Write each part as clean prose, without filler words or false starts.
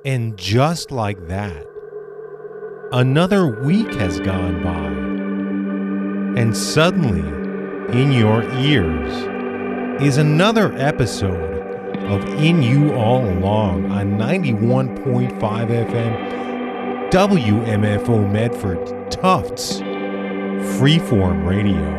And just like that, another week has gone by, and suddenly, in your ears, is another episode of In You All Along on 91.5 FM WMFO Medford Tufts Freeform Radio.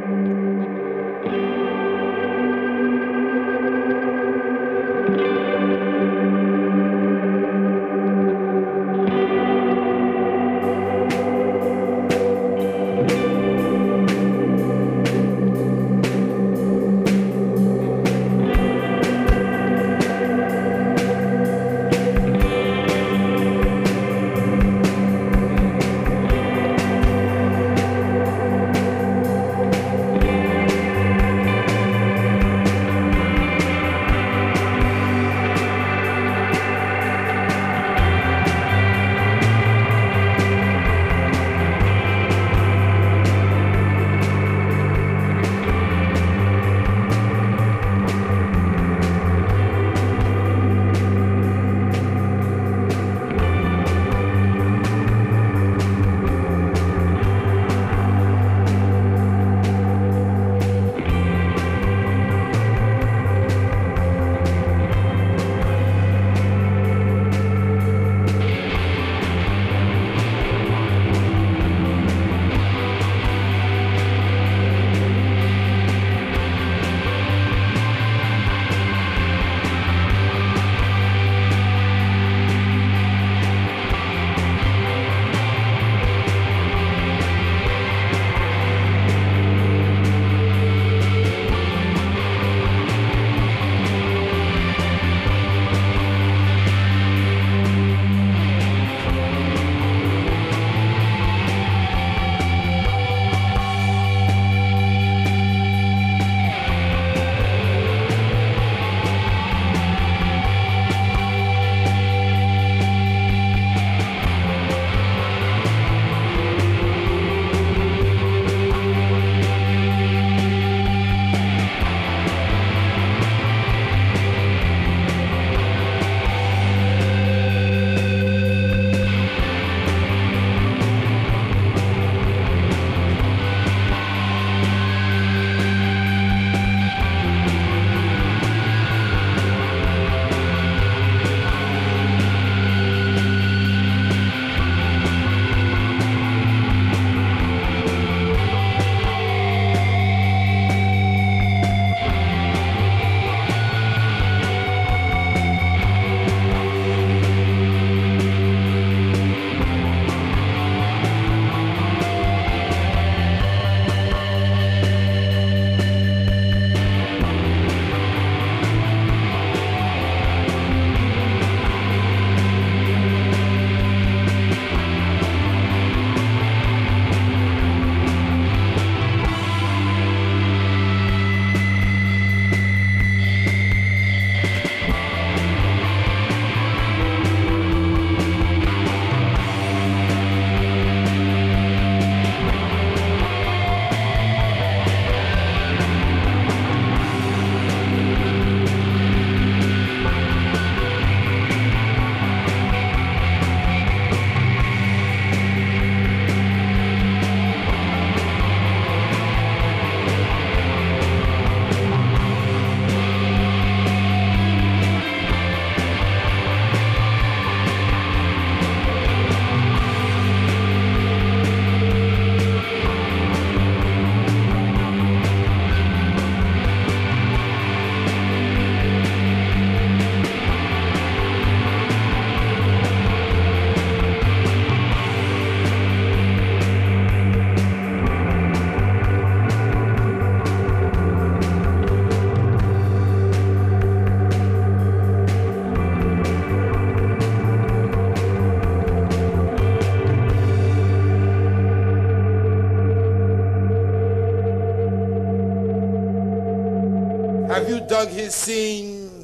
Have you dug his scene?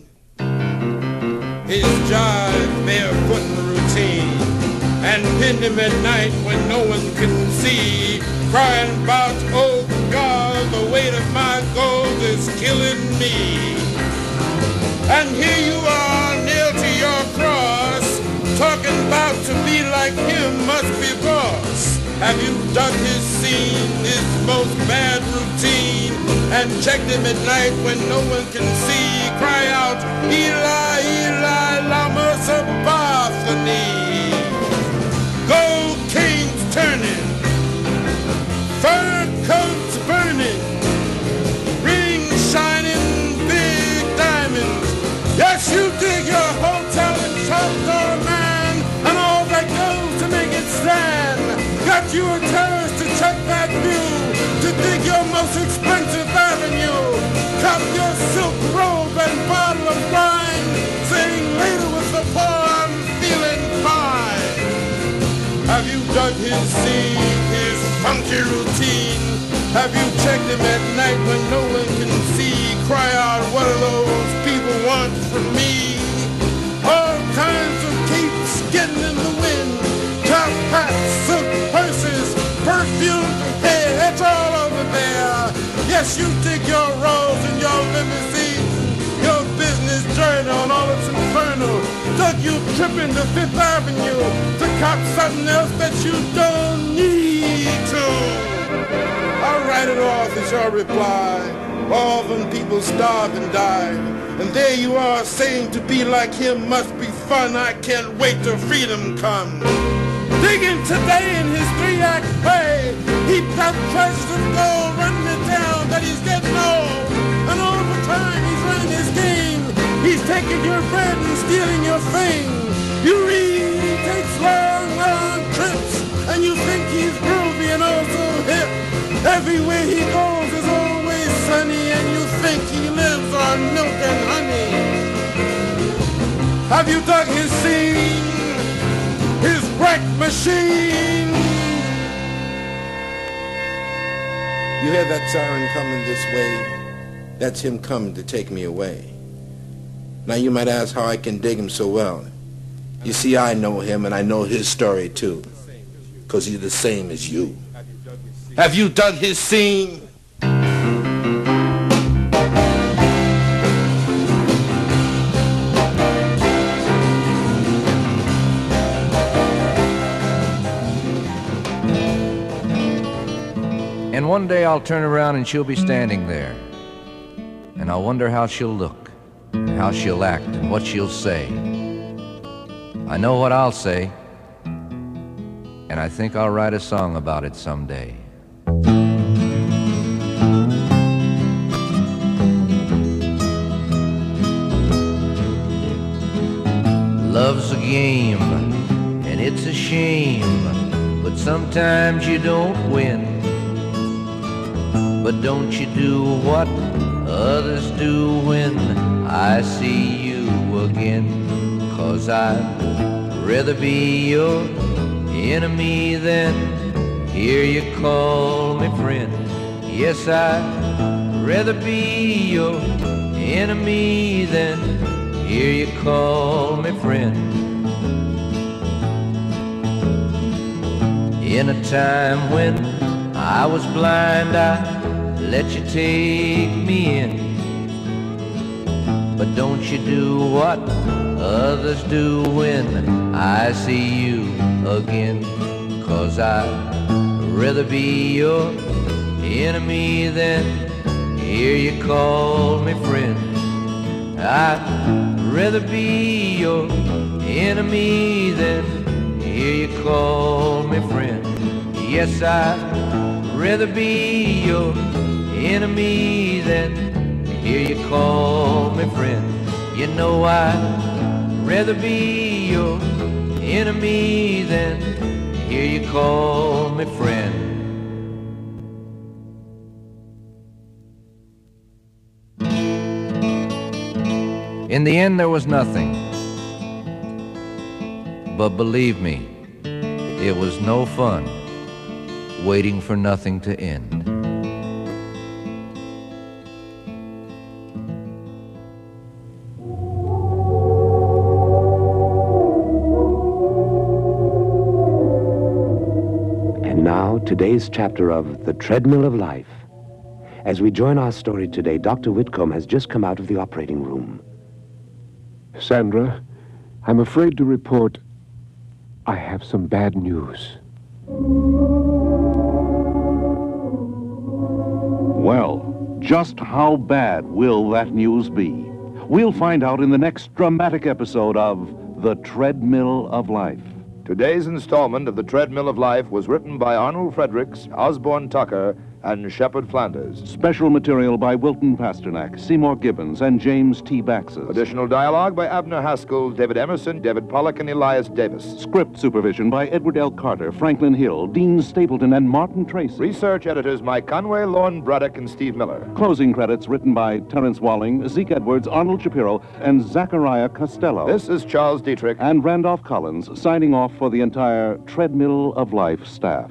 His jive, barefoot routine, and pinned him at night when no one can see, crying about, oh God, the weight of my gold is killing me. And here you are, nailed to your cross, seen his most bad routine, and checked him at night when no one can see. Cry out, Eli, Eli, lama sabachthani. Gold canes turning, fur coats burning, rings shining, big diamonds. Yes, you dig your hotel in Choctaw, man, and all that goes to make it stand. Got you a terrace to check that view, to dig your most expensive avenue. Cop your silk robe and bottle of wine, saying later with the poor I'm feeling fine. Have you dug his scene, his funky routine? Have you checked him at night when no one can see? Cry out, what do those people want from me? All kinds of capes getting in the wind, top hats, silk purses, perfume, hair, it's all over there. Yes, you dig your rolls and your limousines, your business journey on all its inferno. Dug you tripping to Fifth Avenue to cop something else that you don't need to. I'll write it off as your reply. All them people starved and died, and there you are saying to be like him must be fun. I can't wait till freedom comes. Digging today in his 3-act play, he got treasures of gold running it down that he's getting old, and all the time he's running his game. He's taking your bread and stealing your fame. You read, he takes long, long trips, and you think he's groovy and also hip. Everywhere he goes is always sunny, and you think he lives on milk and honey. Have you dug his scene, his wreck machine? You hear that siren coming this way? That's him coming to take me away. Now you might ask how I can dig him so well. You see, I know him and I know his story too, because he's the same as you. Have you dug his scene? And one day I'll turn around and she'll be standing there, and I'll wonder how she'll look, and how she'll act, and what she'll say. I know what I'll say, and I think I'll write a song about it someday. Love's a game, and it's a shame, but sometimes you don't win. But don't you do what others do when I see you again. 'Cause I'd rather be your enemy than hear you call me friend. Yes, I'd rather be your enemy than hear you call me friend. In a time when I was blind, I let you take me in. But don't you do what others do when I see you again. 'Cause I'd rather be your enemy than hear you call me friend. I'd rather be your enemy than hear you call me friend. Yes, I'd rather be your enemy than hear you call me friend. You know I'd rather be your enemy than hear you call me friend. In the end there was nothing, but believe me, it was no fun waiting for nothing to end. And now, today's chapter of The Treadmill of Life. As we join our story today, Dr. Whitcomb has just come out of the operating room. Sandra, I'm afraid to report I have some bad news. Well, just how bad will that news be? We'll find out in the next dramatic episode of The Treadmill of Life. Today's installment of The Treadmill of Life was written by Arnold Fredericks, Osborne Tucker, and Shepard Flanders. Special material by Wilton Pasternak, Seymour Gibbons, and James T. Baxas. Additional dialogue by Abner Haskell, David Emerson, David Pollock, and Elias Davis. Script supervision by Edward L. Carter, Franklin Hill, Dean Stapleton, and Martin Tracy. Research editors Mike Conway, Lorne Braddock, and Steve Miller. Closing credits written by Terrence Walling, Zeke Edwards, Arnold Shapiro, and Zachariah Costello. This is Charles Dietrich. And Randolph Collins, signing off for the entire Treadmill of Life staff.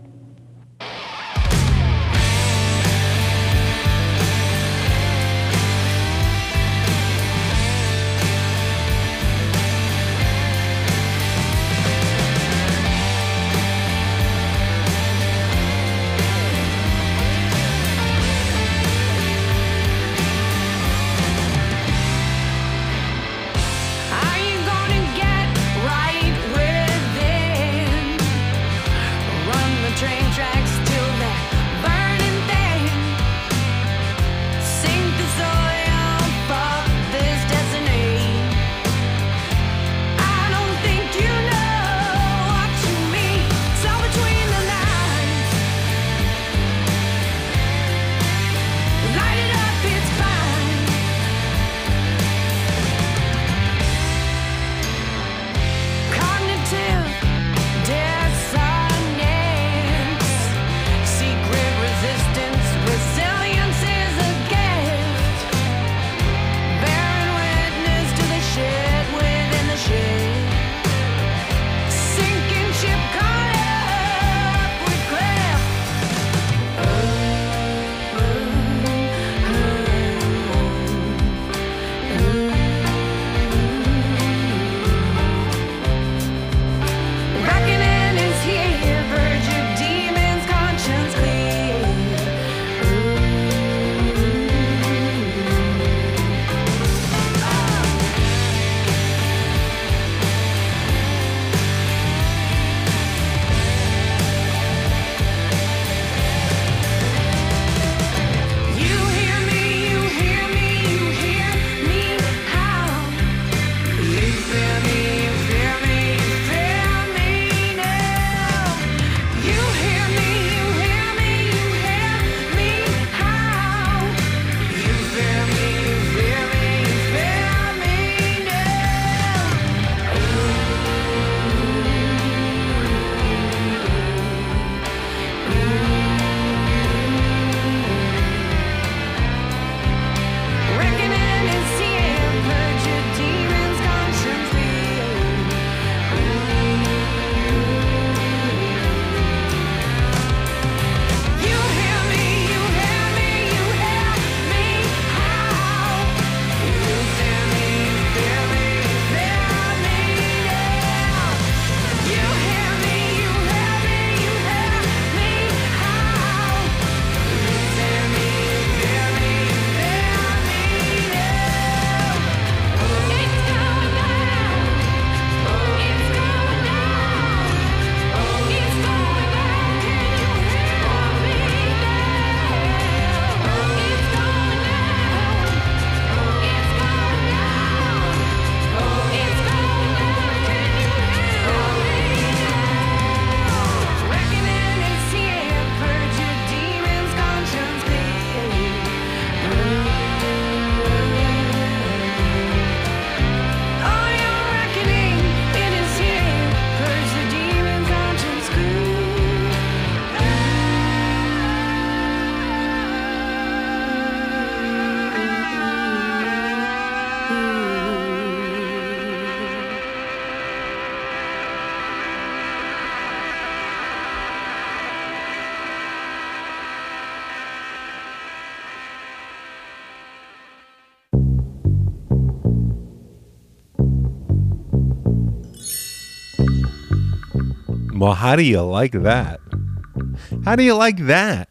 Well, how do you like that? How do you like that?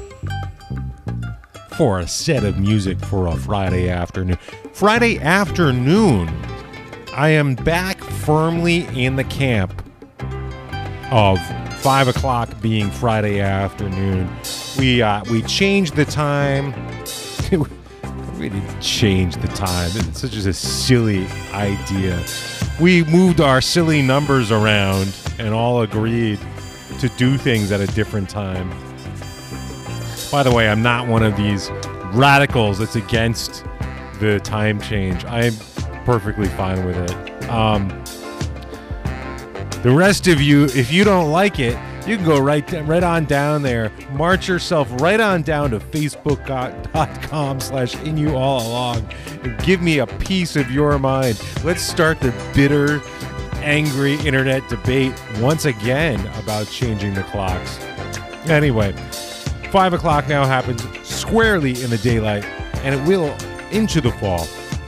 For a set of music for a Friday afternoon. Friday afternoon, I am back firmly in the camp of 5 o'clock being Friday afternoon. We changed the time. We didn't change the time. It's such a silly idea. We moved our silly numbers around and all agreed to do things at a different time. By the way, I'm not one of these radicals that's against the time change. I'm perfectly fine with it. The rest of you, if you don't like it, you can go right on down there. March yourself right on down to facebook.com/inyouallalong and give me a piece of your mind. Let's start the bitter, angry internet debate once again about changing the clocks. Anyway, 5 o'clock now happens squarely in the daylight, and it will into the fall.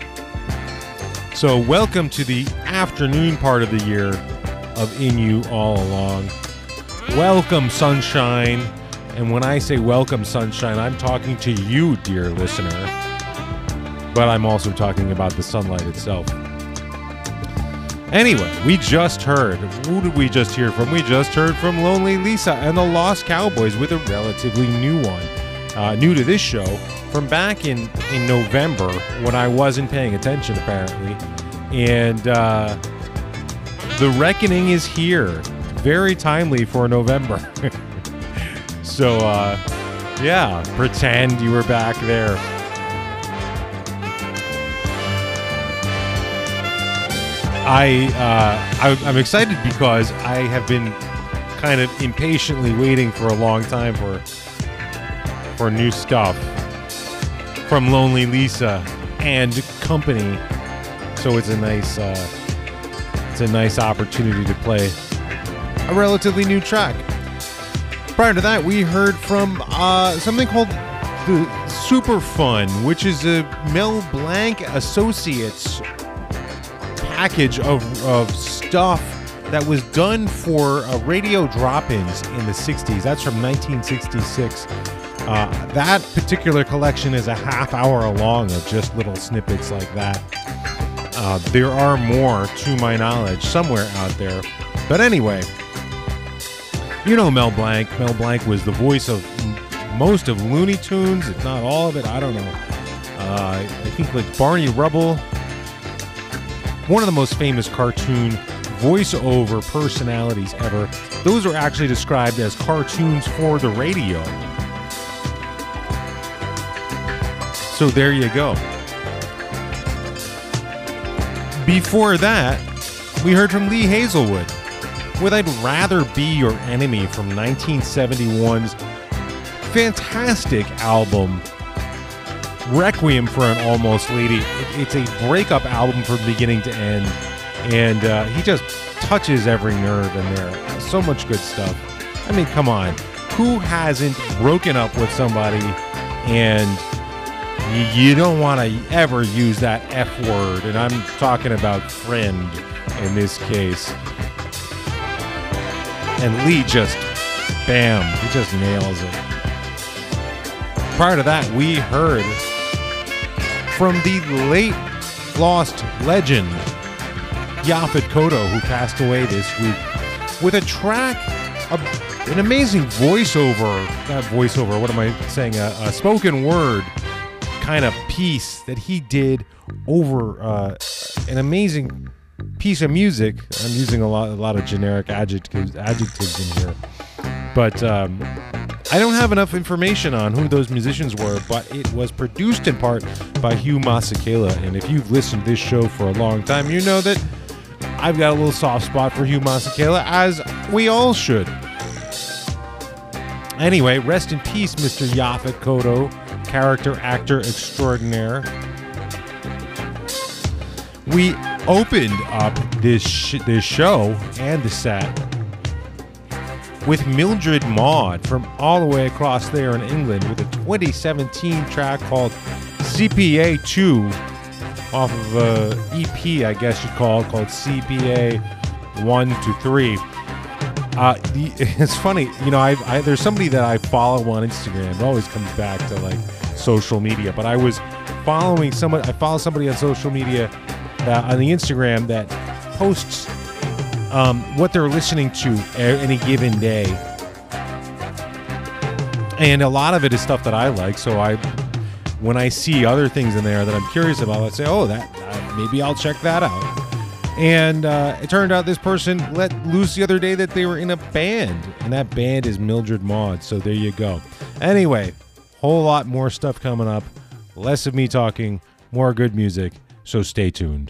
So welcome to the afternoon part of the year of In You All Along. Welcome, sunshine. And when I say welcome, sunshine, I'm talking to you, dear listener. But I'm also talking about the sunlight itself. Anyway, we just heard. Who did we just hear from? We just heard from Lonely Lisa and the Lost Cowboys with a relatively new one. New to this show from back in November when I wasn't paying attention, apparently. And The Reckoning is here. Very timely for November. So, yeah, pretend you were back there. I'm excited because I have been kind of impatiently waiting for a long time for new stuff from Lonely Lisa and company. So it's a nice opportunity to play a relatively new track. Prior to that, we heard from something called the Super Fun, which is a Mel Blanc Associates package of stuff that was done for radio drop-ins in the 60s. That's from 1966. That particular collection is a half hour long of just little snippets like that. There are more, to my knowledge, somewhere out there. But anyway, you know Mel Blanc. Mel Blanc was the voice of most of Looney Tunes, if not all of it. I don't know. I think like Barney Rubble. One of the most famous cartoon voiceover personalities ever. Those are actually described as cartoons for the radio. So there you go. Before that, we heard from Lee Hazelwood with I'd Rather Be Your Enemy from 1971's fantastic album, Requiem for an Almost Lady. It's a breakup album from beginning to end, and he just touches every nerve in there. So much good stuff. I mean, come on. Who hasn't broken up with somebody and you don't want to ever use that F word? And I'm talking about friend in this case. And Lee just, bam, he just nails it. Prior to that, we heard from the late lost legend, Yaphet Kotto, who passed away this week, with a track, an amazing voiceover, not voiceover, what am I saying, a spoken word kind of piece that he did over an amazing piece of music. I'm using a lot of generic adjectives in here, but I don't have enough information on who those musicians were, but it was produced in part by Hugh Masekela, and if you've listened to this show for a long time, you know that I've got a little soft spot for Hugh Masekela, as we all should. Anyway, rest in peace, Mr. Yaphet Kotto, character actor extraordinaire. We opened up this show and the set with Mildred Maud from all the way across there in England with a 2017 track called CPA 2 off of a EP, I guess you'd call it, called CPA 1 to 3. It's funny, you know, there's somebody that I follow on Instagram. It always comes back to like social media, but I was following somebody. I follow somebody on social media on the Instagram that posts what they're listening to any given day. And a lot of it is stuff that I like, so when I see other things in there that I'm curious about, I say, oh, that maybe I'll check that out. And it turned out this person let loose the other day that they were in a band, and that band is Mildred Maud, so there you go. Anyway, whole lot more stuff coming up, less of me talking, more good music, so stay tuned.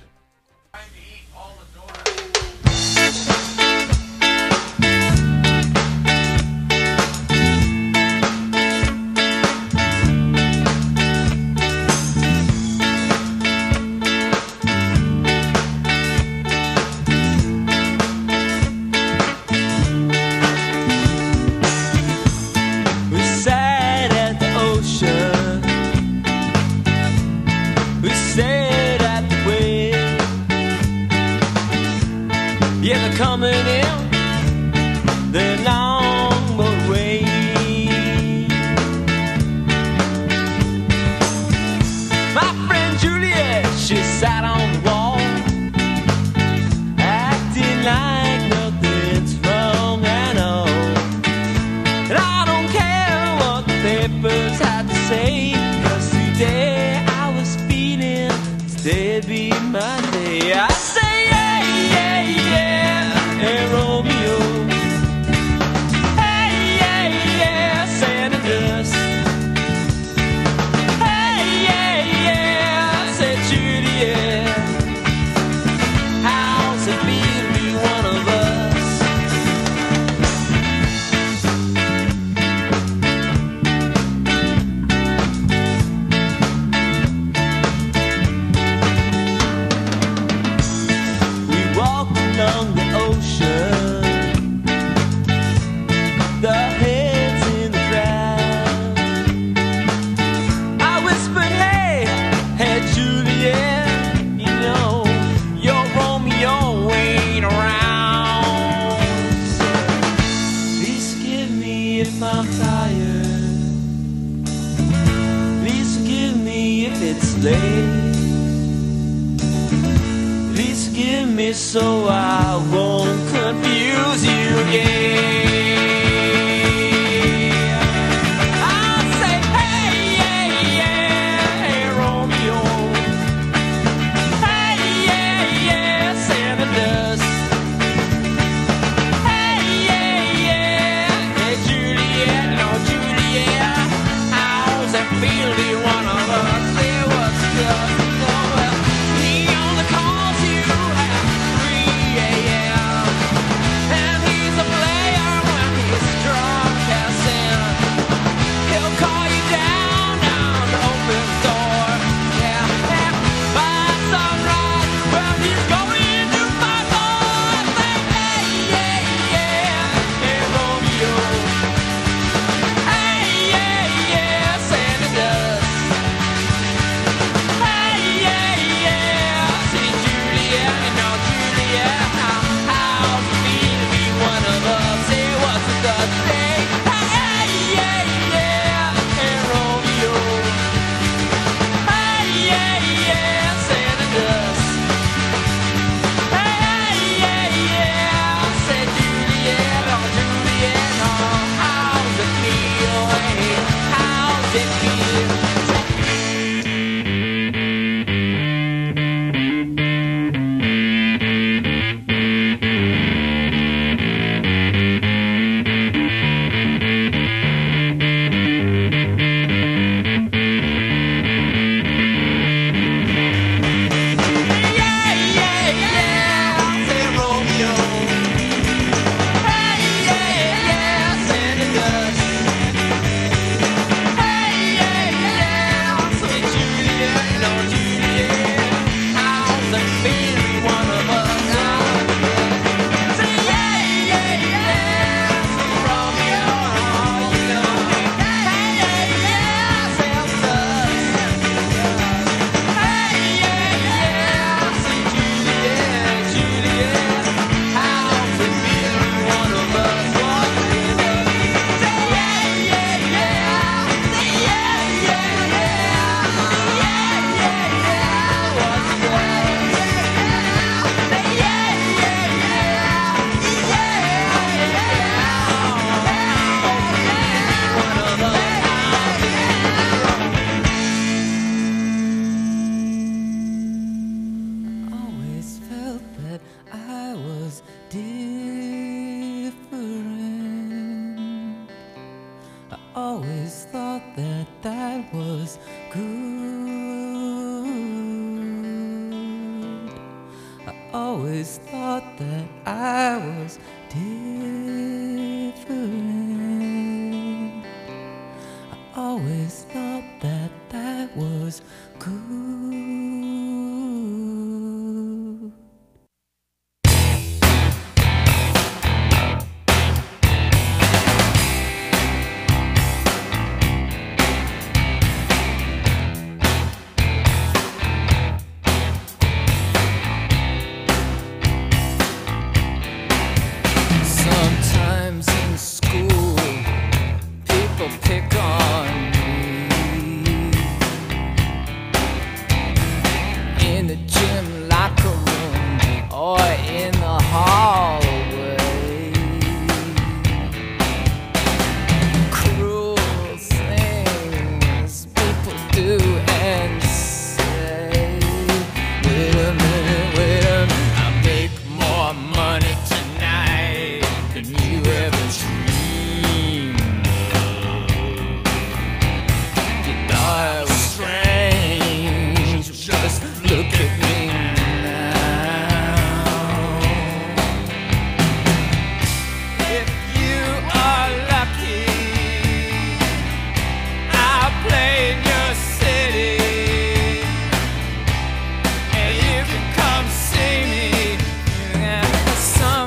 Coming in the long boat way. My friend Juliet, she sat on the wall, acting like nothing's wrong at all. And I don't care what the papers had to say, 'cause today I was feeling today be my day. I say hey Romeo, hey yeah yeah, Santa dust. Hey yeah yeah, say Juliet, how's it feel to be one of us? We walked along the ocean, the heads in the crowd. I whispered, hey, hey Juliet, you know, your Romeo ain't around. So, please forgive me if I'm tired. Please forgive me if it's late. Please forgive me so I won't confuse you again. I'll say, hey, yeah, yeah, hey, Romeo. Hey, yeah, yeah, Santa dust. Hey, yeah, yeah, hey, Juliet, no, Juliet. How's it feel to be one of us? There was just no well. He only calls you at 3 a.m. and he's a blessed different. I always thought that that was good. I always thought that I was different. I always thought that that was good. Sometimes in school, people pick on me. In the gym locker room or in the hallway. Cruel things people do and say. Wait a minute, I make more money tonight than you ever dreamed of. You thought it was strange, just look at me now. If you are lucky, I'll play in your city, and you can come see me. Some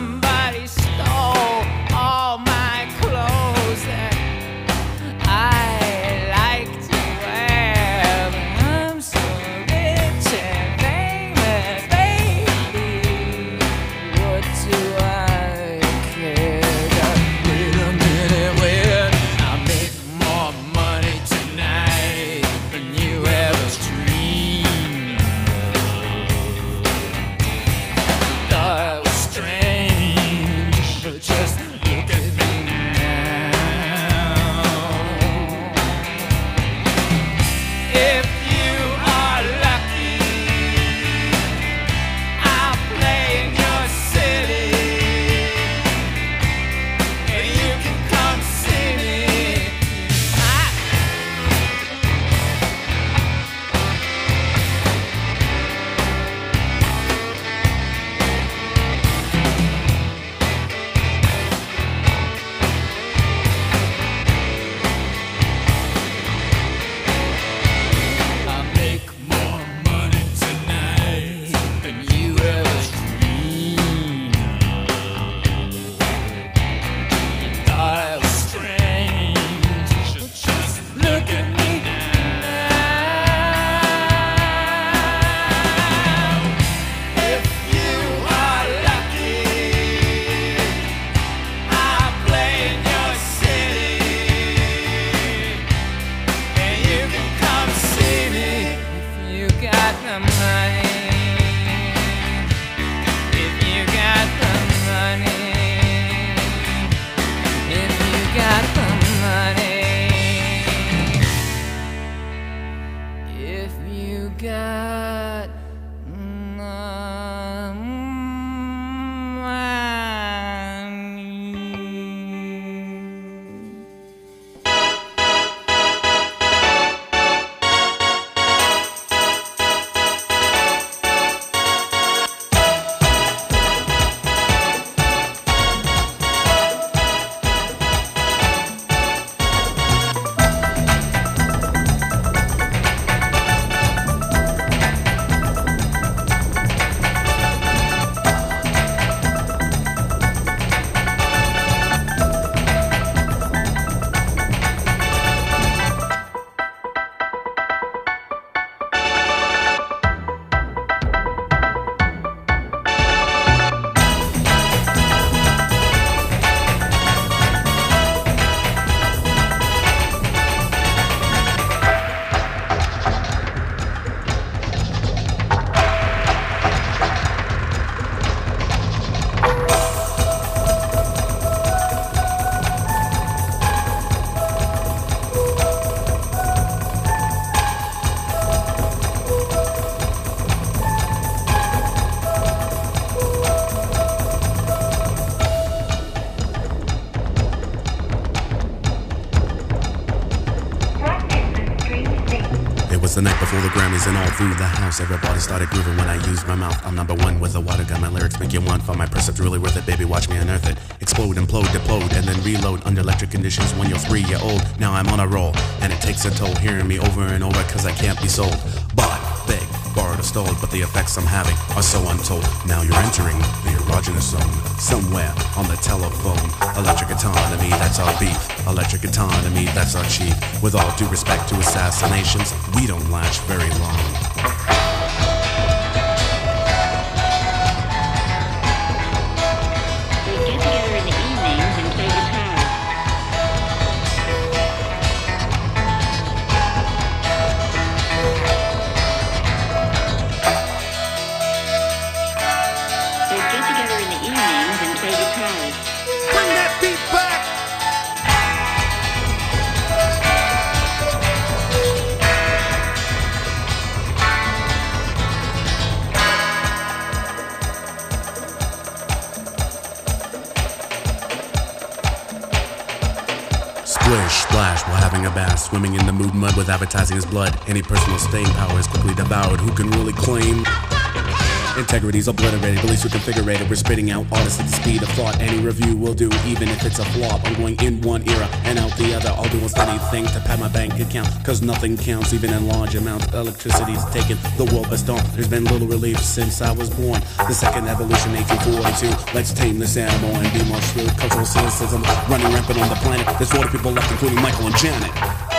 the night before the Grammys, and all through the house everybody started grooving when I used my mouth. I'm number one with a water gun. My lyrics make you want fun. My percept's really worth it, baby. Watch me unearth it. Explode, implode, deplode, and then reload under electric conditions when you're 3-year-old. Now I'm on a roll, and it takes a toll hearing me over and over, cause I can't be sold. Bought, begged, borrowed or stole, but the effects I'm having are so untold. Now you're entering the erogenous zone, somewhere on the telephone. Electric autonomy, that's our beef. Electric autonomy, that's our chief. With all due respect to assassinations, we don't last very long. Splish, splash, while having a bath, swimming in the mood mud with advertising his blood. Any personal staying power is quickly devoured. Who can really claim? Integrity's obliterated, beliefs reconfigurated. We're spitting out artists at the speed of thought. Any review will do, even if it's a flop. I'm going in one era and out the other. I'll do anything to pad my bank account, cause nothing counts, even in large amounts. Electricity's taken the world by storm. There's been little relief since I was born. The second evolution, 1842. Let's tame this animal and be more shrewd. Cultural cynicism running rampant on the planet. There's 40 people left, including Michael and Janet.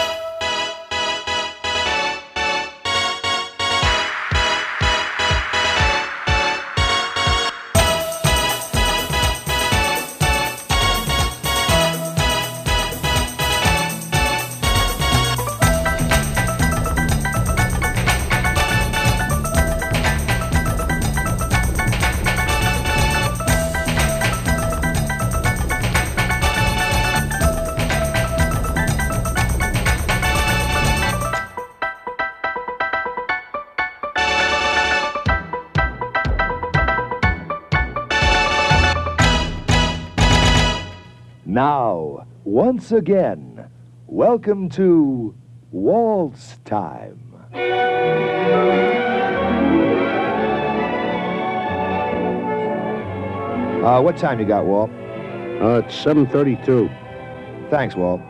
Now, once again, welcome to Waltz Time. What time you got, Walt? It's 7:32. Thanks, Walt.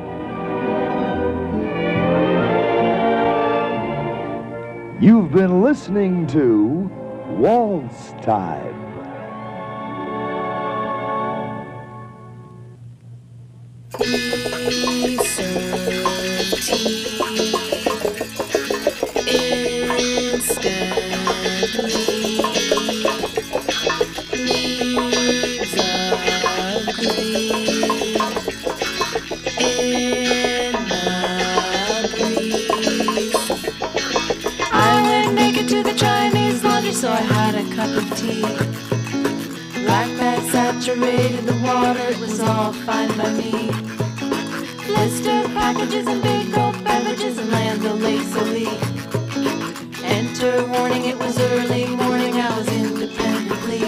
You've been listening to Waltz Time. So I had a cup of tea. Black bag saturated the water, it was all fine by me. Blister packages and big gulp beverages and land lazily. Enter warning, it was early morning, I was independently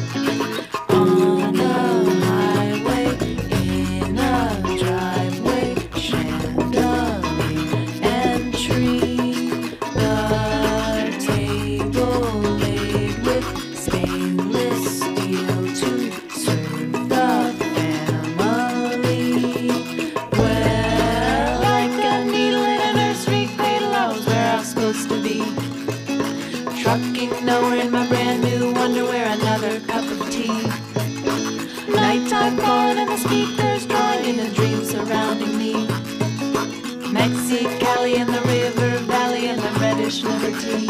on the highway, in a driveway, chandelier and tree. The table laid with stainless steel to serve the family. Well, like a needle in a nursery cradle, I was where I was supposed to be. Trucking nowhere in my brand new underwear, another cup of tea. Nighttime calling and the speakers drawing in a dream surrounding me. Mexicali and the river valley and the reddish liberty.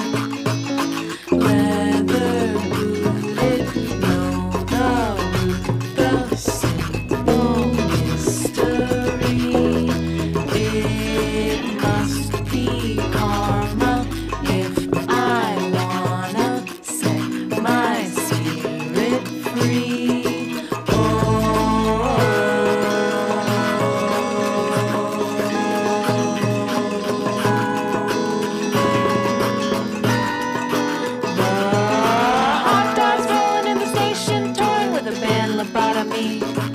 Leather booted, know the root, the simple mystery. It must be karma if I wanna set my spirit free.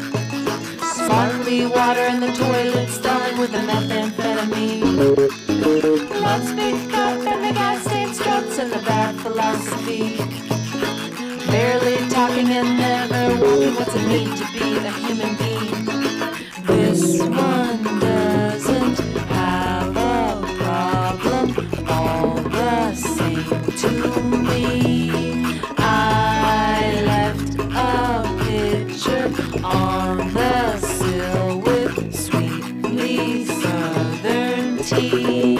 Sparkly water in the toilet, starring with a methamphetamine. Love's big cup and the gas stain struts and the bad philosophy. Barely talking and never walking. What's it mean to be a human being? This one doesn't have a problem. All the same to me. I left a picture on the sill with sweetly southern tea.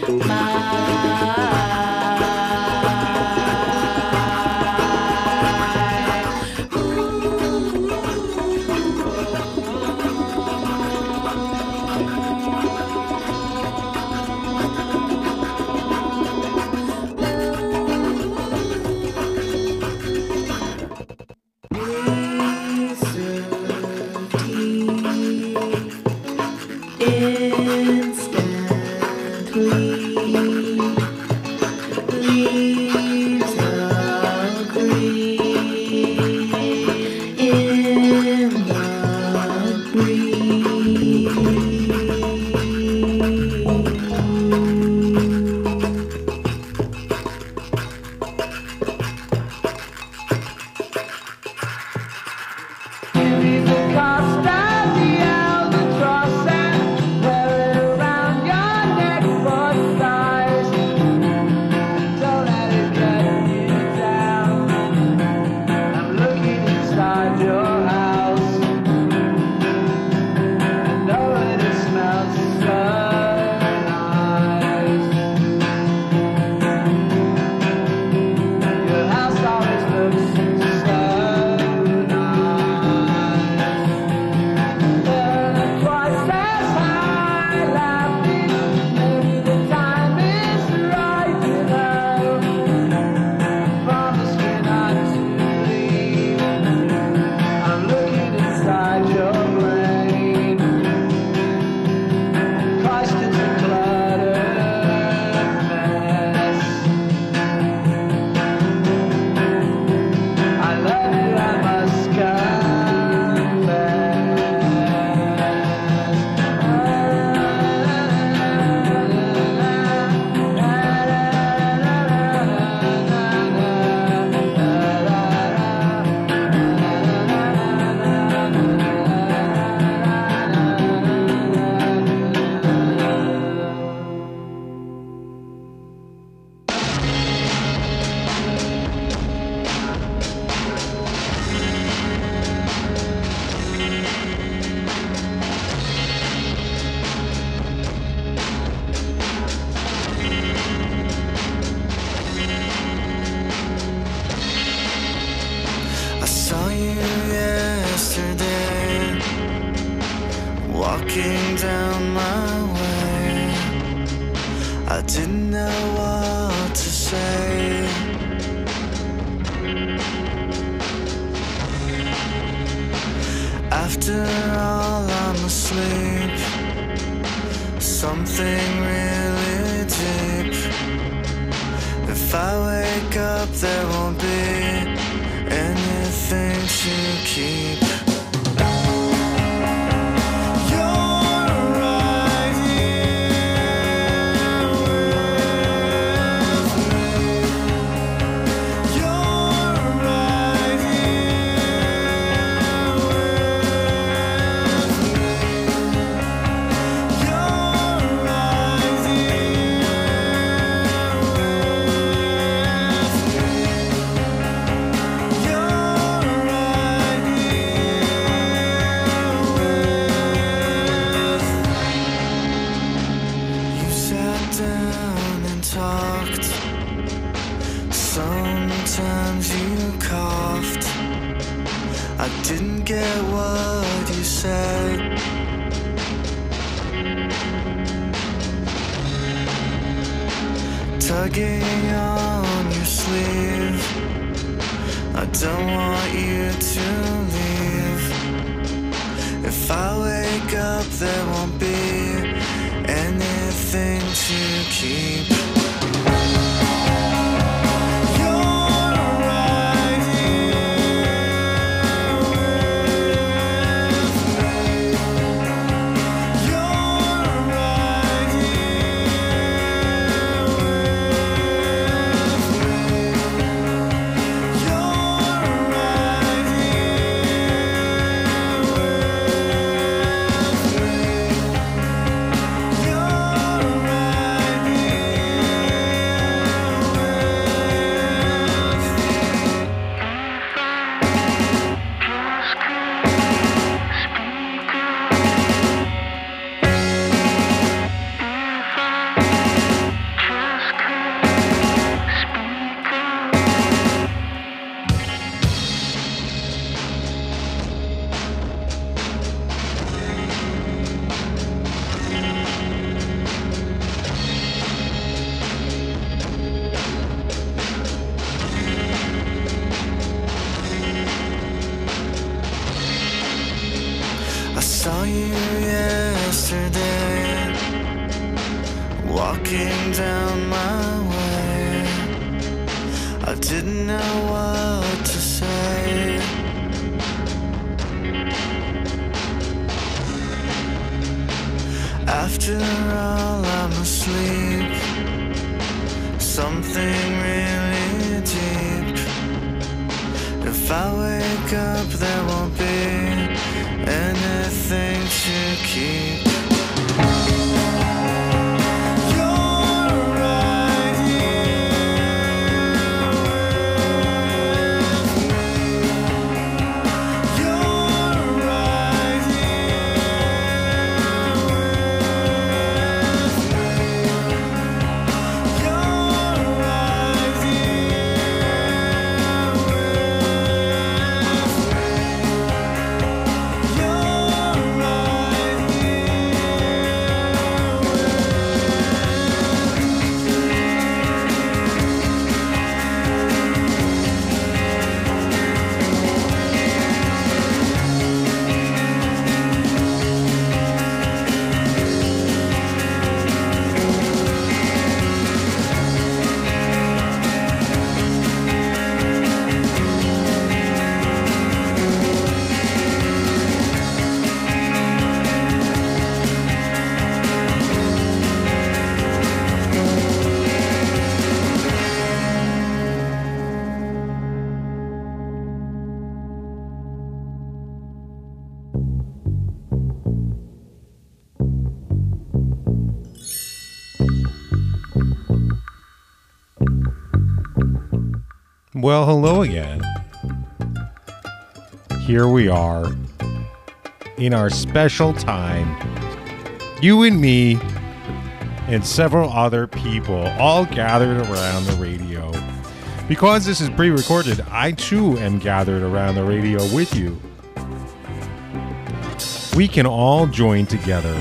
walking down my way. I didn't know what to say. After all, I'm asleep. Something really deep. If I wake up, there won't be anything to keep. Sometimes you coughed. I didn't get what you said. Tugging on your sleeve. I don't want you to leave. If I wake up, there won't be anything to keep. saw you yesterday, walking down my way. I didn't know what to say. After all, I'm asleep. Something really deep. If I wake up, there won't be anything to keep. Well, hello again. Here we are in our special time. You and me and several other people all gathered around the radio. Because this is pre-recorded, I too am gathered around the radio with you. We can all join together.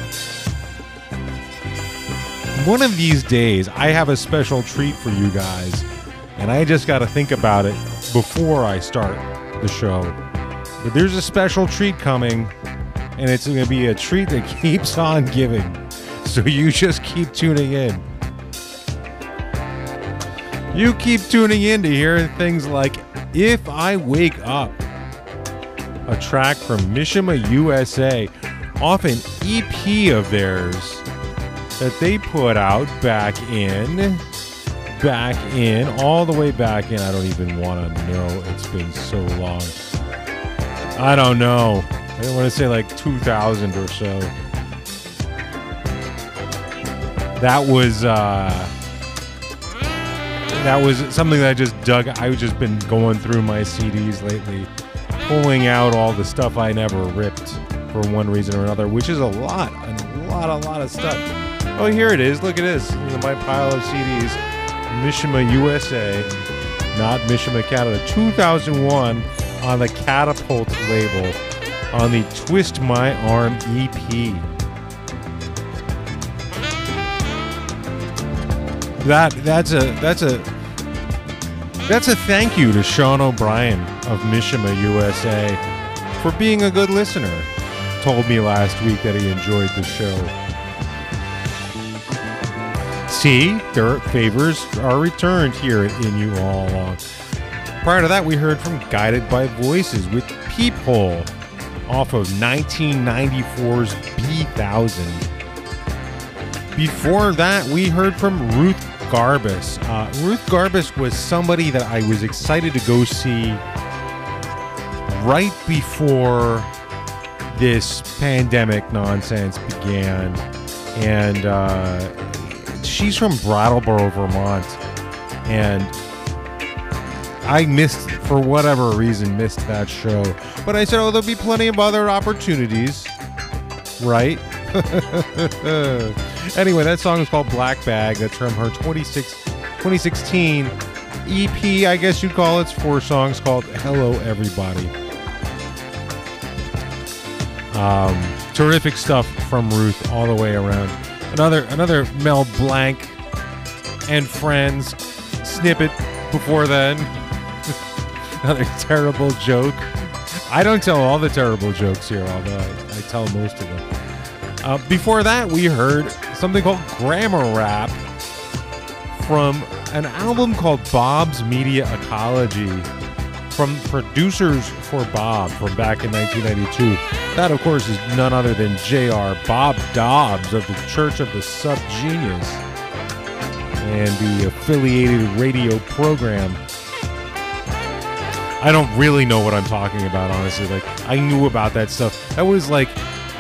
One of these days, I have a special treat for you guys. And I just got to think about it before I start the show. But there's a special treat coming, and it's going to be a treat that keeps on giving. So you just keep tuning in. You keep tuning in to hear things like If I Wake Up, a track from Mishima USA, off an EP of theirs that they put out back in, all the way back in. I don't even want to know. It's been so long. I don't know. I don't want to say like 2000 or so. That was something that I just dug. I've just been going through my CDs lately, pulling out all the stuff I never ripped for one reason or another, which is a lot of stuff. Oh, here it is. Look at this. In my pile of CDs. Mishima USA, not Mishima Canada, 2001 on the Catapult label on the Twist My Arm EP. That's a thank you to Sean O'Brien of Mishima USA for being a good listener. Told me last week that he enjoyed the show. See, their favors are returned here in You All Along. Prior to that, we heard from Guided by Voices with Peephole off of 1994's B-1000. Before that, we heard from Ruth Garbus. Ruth Garbus was somebody that I was excited to go see right before this pandemic nonsense began. And she's from Brattleboro, Vermont. And I for whatever reason, missed that show. But I said, oh, there'll be plenty of other opportunities. Right? Anyway, that song is called Black Bag. That's from her 2016 EP, I guess you'd call it. It's 4 songs called Hello Everybody. Terrific stuff from Ruth all the way around. Another Mel Blanc and Friends snippet before then. Another terrible joke. I don't tell all the terrible jokes here, although I tell most of them. Before that, we heard something called Grammar Rap from an album called Bob's Media Ecology from Producers for Bob from back in 1992. That, of course, is none other than J.R. Bob Dobbs of the Church of the Subgenius and the affiliated radio program. I don't really know what I'm talking about, honestly. Like, I knew about that stuff. That was like,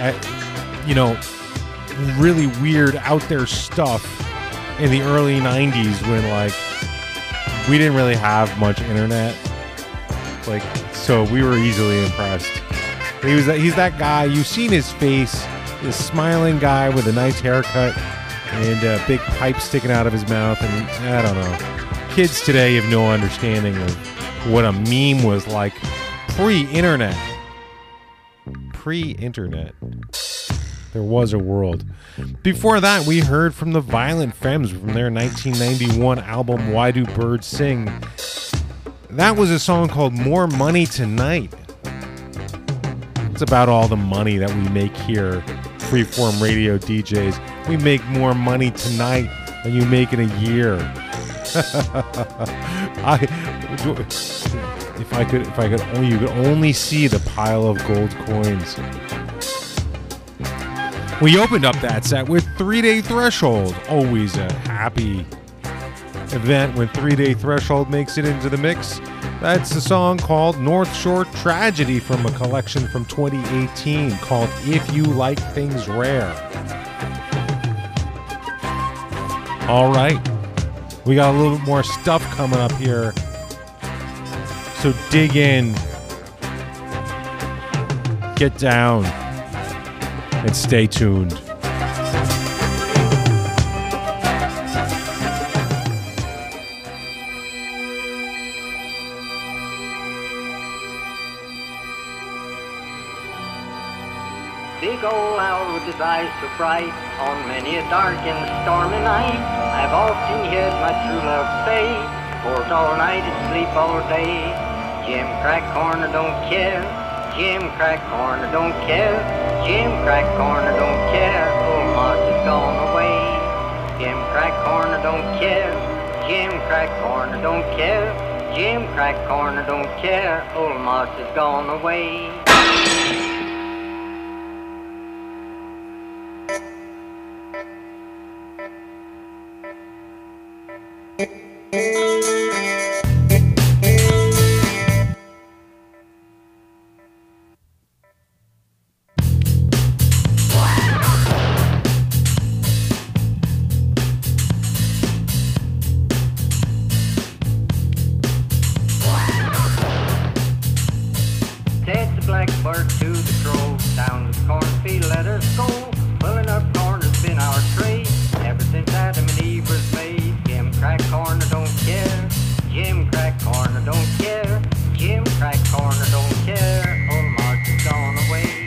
really weird out there stuff in the early 90s when, like, we didn't really have much internet. Like, so we were easily impressed. He's that guy, you've seen his face, this smiling guy with a nice haircut and a big pipe sticking out of his mouth, and I don't know. Kids today have no understanding of what a meme was like pre-internet. Pre-internet. There was a world. Before that, we heard from the Violent Femmes from their 1991 album Why Do Birds Sing. That was a song called More Money Tonight. It's about all the money that we make here, freeform radio DJs. We make more money tonight than you make in a year. If I could, you could only see the pile of gold coins. We opened up that set with 3 Day Threshold. Always a happy event when 3 Day Threshold makes it into the mix. That's a song called North Shore Tragedy from a collection from 2018 called If You Like Things Rare. All right. We got a little bit more stuff coming up here. So dig in. Get down. And stay tuned. Big old owl with his eyes so bright, on many a dark and stormy night, I've often heard my true love say, worked all night and sleep all day. Jim crack corn, I don't care. Jim crack corn, I don't care. Jim crack corn, I don't care. Old Mark is gone away. Jim crack corn, I don't care. Jim crack corn, I don't care. Jim crack corn, I don't care. Old Mark is gone away. Blackbird to the crow, down the cornfield let us go. Pulling up corn has been our trade, ever since Adam and Eve was made. Jim crack corn, I don't care. Jim crack corn, I don't care. Jim crack corn, I don't care. Old Mark is gone away.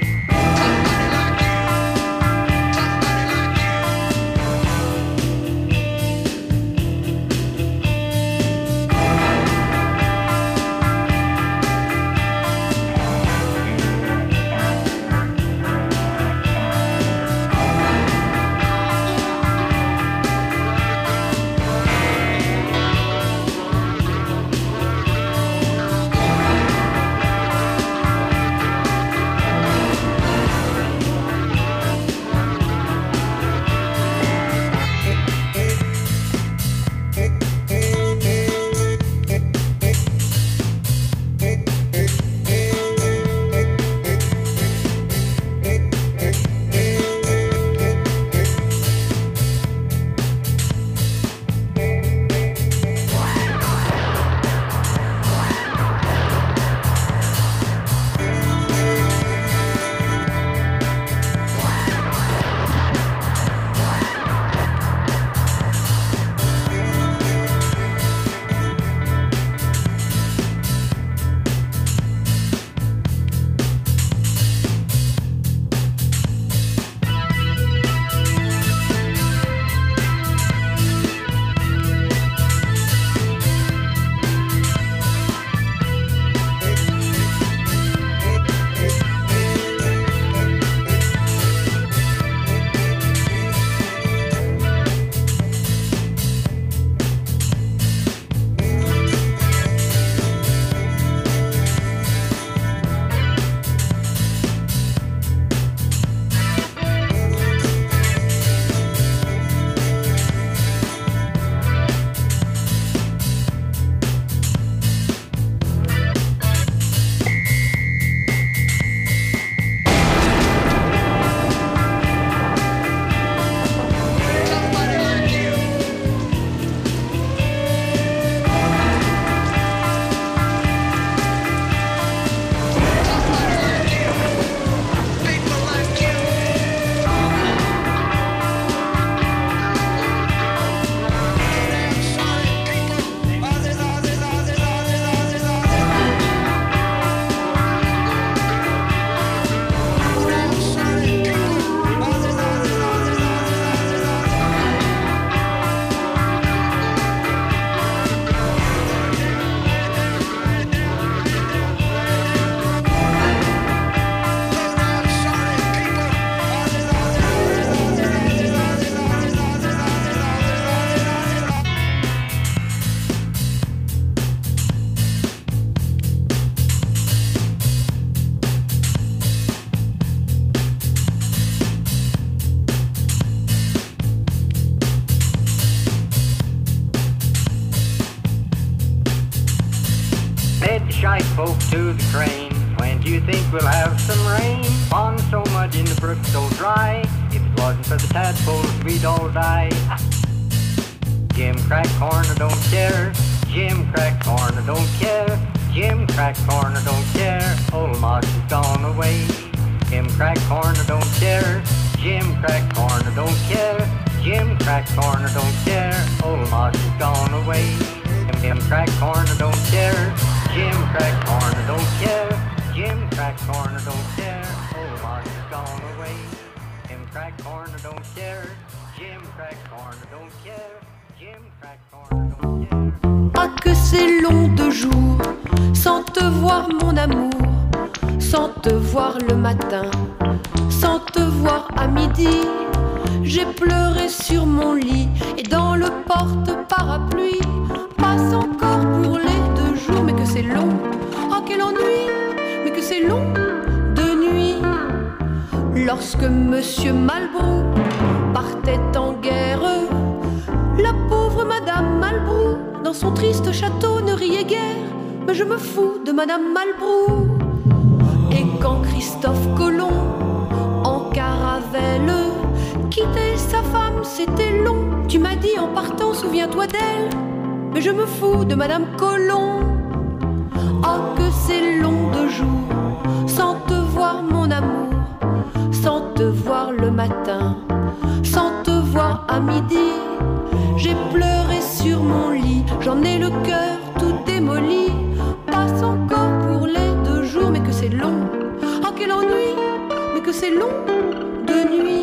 white folk to the crane. When do you think we'll have some rain? Pond so mud in the brook so dry. If it wasn't for the tadpoles, we'd all die. Jim crack corn, I don't care. Jim crack corn, I don't care. Jim crack corn, I don't care. Old Moss is gone away. Jim crack corn, I don't care. Jim crack corn, I don't care. Jim crack corn, I don't care. Old Moss is gone away. Jim crack corn, I don't care. Jim crack corn, I don't care. Jim crack corn, I don't care. Old Moss is gone away. Jim crack corn, I don't care. Jim crack corn, I don't care. Jim crack corn, I don't care. Ah que c'est long de jour sans te voir mon amour, sans te voir le matin, sans te voir à midi. J'ai pleuré sur mon lit et dans le porte-parapluie. Passe encore pour les 2 jours, mais que c'est long. Ah quel ennui, mais que c'est long de nuit. Lorsque Monsieur Malbrou partait en guerre, la pauvre Madame Malbrou dans son triste château ne riait guère. Mais je me fous de Madame Malbrou. Et quand Christophe Colomb en caravelle quittait sa femme, c'était long. Tu m'as dit en partant, souviens-toi d'elle. Mais je me fous de Madame Colomb. Oh que c'est long de jour sans te voir mon amour, sans te voir le matin, sans te voir à midi. J'ai pleuré sur mon lit, j'en ai le cœur tout démoli. Passe encore pour les 2 jours, mais que c'est long. Oh quel ennui, mais que c'est long de nuit.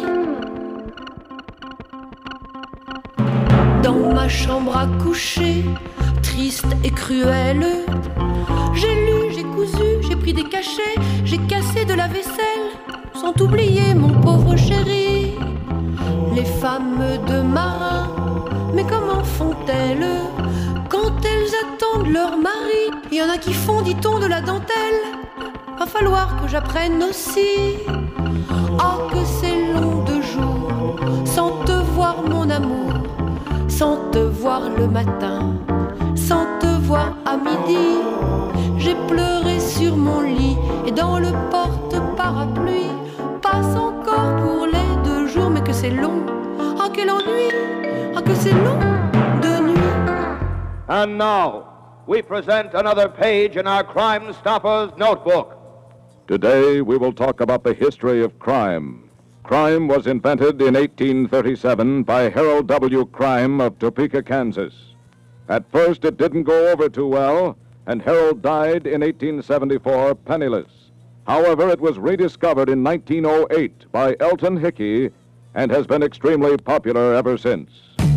Dans ma chambre à coucher, triste et cruelle, j'ai lu, j'ai cousu, j'ai pris des cachets, j'ai cassé de la vaisselle, sans oublier mon pauvre chéri. Les femmes de marin, mais comment font-elles quand elles attendent leur mari? Il y en a qui font, dit-on, de la dentelle. Va falloir que j'apprenne aussi. Oh que c'est long de jour sans te voir mon amour, sans te voir le matin, sans te voir à midi. J'ai pleuré sur mon lit et dans le porte-parapluie. Passe encore pour les 2 jours, mais que c'est long. Ah quel ennui, ah que c'est long de nuit. And now, we present another page in our Crime Stoppers notebook. Today, we will talk about the history of crime. Crime was invented in 1837 by Harold W. Crime of Topeka, Kansas. At first, it didn't go over too well, and Harold died in 1874 penniless. However, it was rediscovered in 1908 by Elton Hickey and has been extremely popular ever since.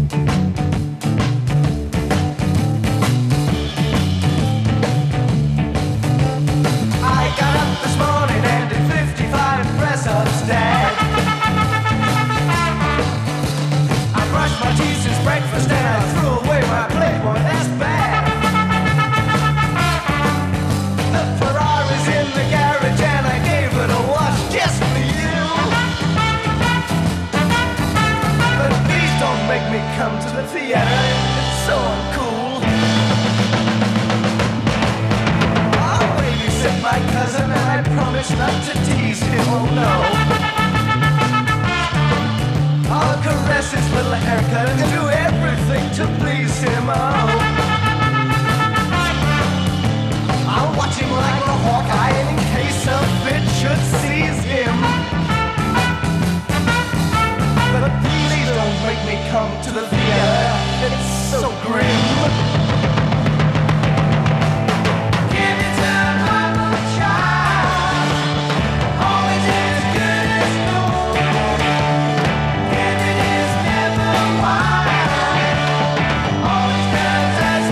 I got up this morning and did 55 press-ups, Dad. I brushed my teeth since breakfast and I threw away my Playboy, that's bad. The Ferrari's in the garage and I gave it a wash just for you. But please don't make me come to the theater, it's so uncool. I'll babysit my cousin and I promise not to tease him, oh no. I'll caress his little haircut and do everything to please him, oh. I'll watch him like a hawkeye in case a fit should seize him. But please don't make me come to the theater, it's so grim. Give me time, my little child. Always as good as gold. Giving is never wild. Always does as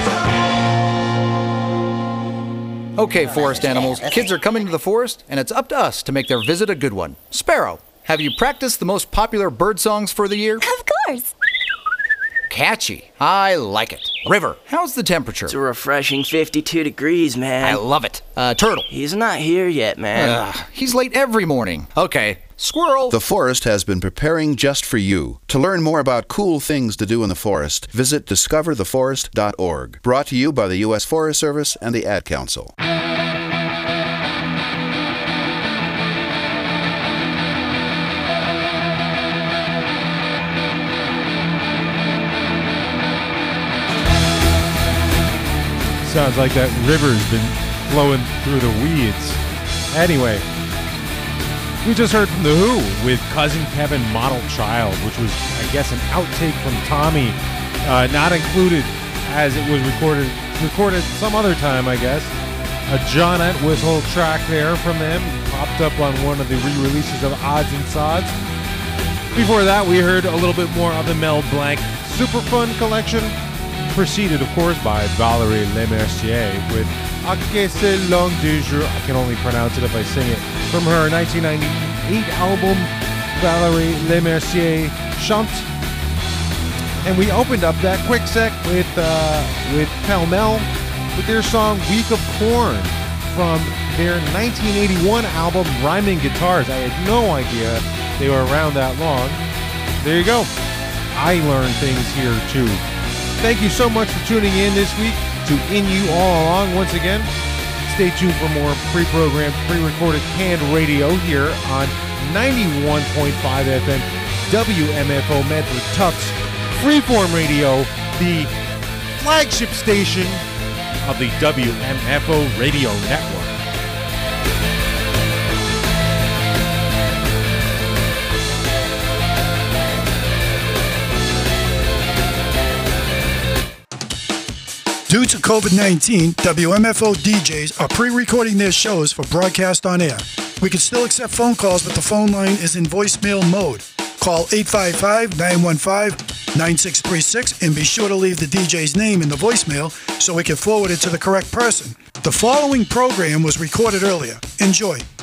he's told. Okay, forest animals, kids are coming to the forest, and it's up to us to make their visit a good one. Sparrow, have you practiced the most popular bird songs for the year? Of course. Catchy. I like it. River, how's the temperature? It's a refreshing 52 degrees, man. I love it. Turtle. He's not here yet, man. He's late every morning. Okay. Squirrel. The Forest has been preparing just for you. To learn more about cool things to do in the forest, visit discovertheforest.org. Brought to you by the U.S. Forest Service and the Ad Council. Sounds like that river's been flowing through the weeds. Anyway, we just heard from The Who with Cousin Kevin Model Child, which was, I guess, an outtake from Tommy, not included as it was recorded some other time, I guess. A John Entwistle track there from them, popped up on one of the re-releases of Odds and Sods. Before that, we heard a little bit more of the Mel Blanc Super Fun collection, preceded, of course, by Valérie Lemercier with A que c'est long du jour. I can only pronounce it if I sing it. From her 1998 album, Valérie Lemercier Chante. And we opened up that quick sec with Pell Mell with their song Week of Corn from their 1981 album Rhyming Guitars. I had no idea they were around that long. There you go. I learned things here too. Thank you so much for tuning in this week to In You All Along once again. Stay tuned for more pre-programmed, pre-recorded canned radio here on 91.5 FM WMFO Medford Tufts Freeform Radio, the flagship station of the WMFO Radio Network. Due to COVID-19, WMFO DJs are pre-recording their shows for broadcast on air. We can still accept phone calls, but the phone line is in voicemail mode. Call 855-915-9636 and be sure to leave the DJ's name in the voicemail so we can forward it to the correct person. The following program was recorded earlier. Enjoy.